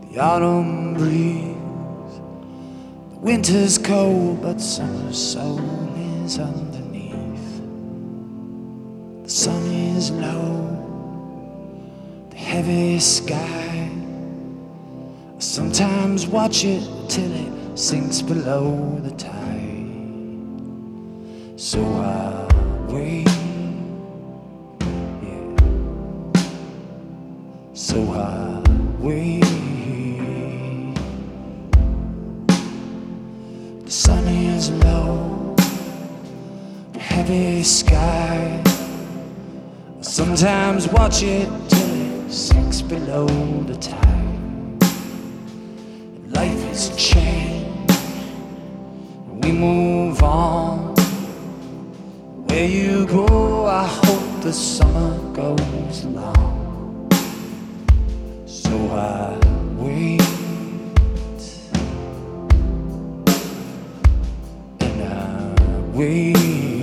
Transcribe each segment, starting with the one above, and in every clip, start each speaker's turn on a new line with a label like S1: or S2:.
S1: the autumn breeze. The winter's cold, but summer's soul is underneath. The sun is low, the heavy sky. I sometimes watch it till it sinks below the tide. So I wait, yeah. So I wait. The sun is low, the heavy sky. I sometimes watch it till it sinks below the tide. Life is changed, we move on. Where you go, I hope the summer goes long. So I wait, and I wait.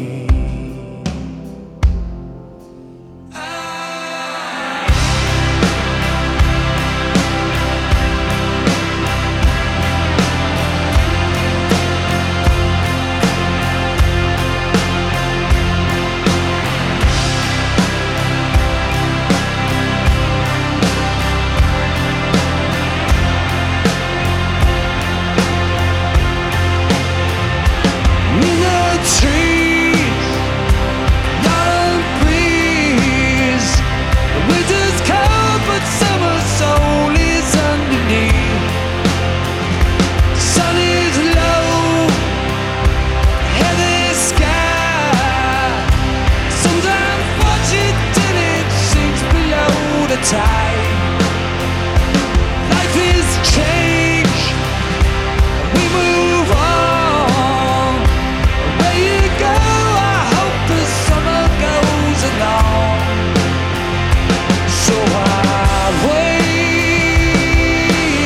S1: Life is change, we move on. Where you go, I hope the summer goes along. So I wait,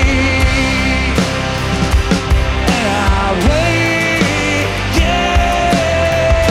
S1: and I wait, yeah.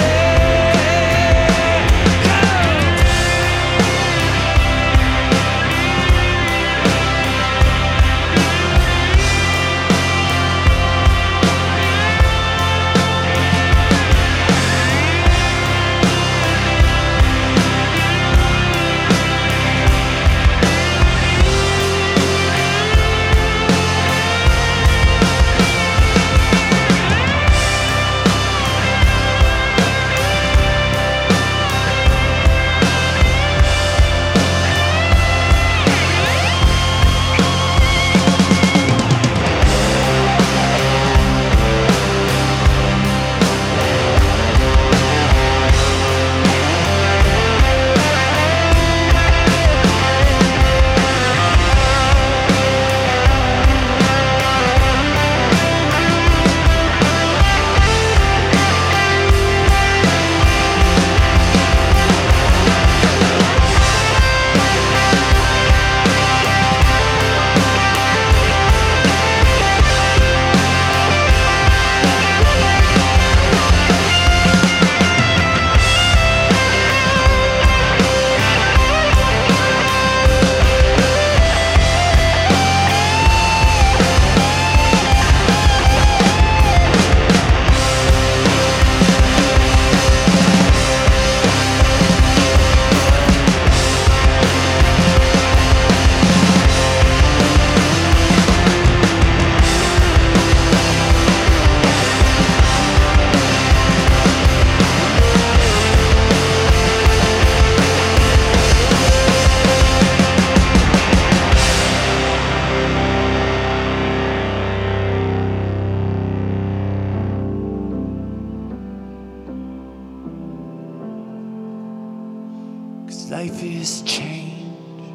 S1: Life is change,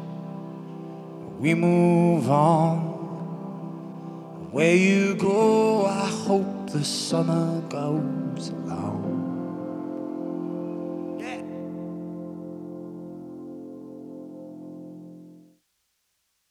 S1: we move on. Where you go, I hope the summer goes along.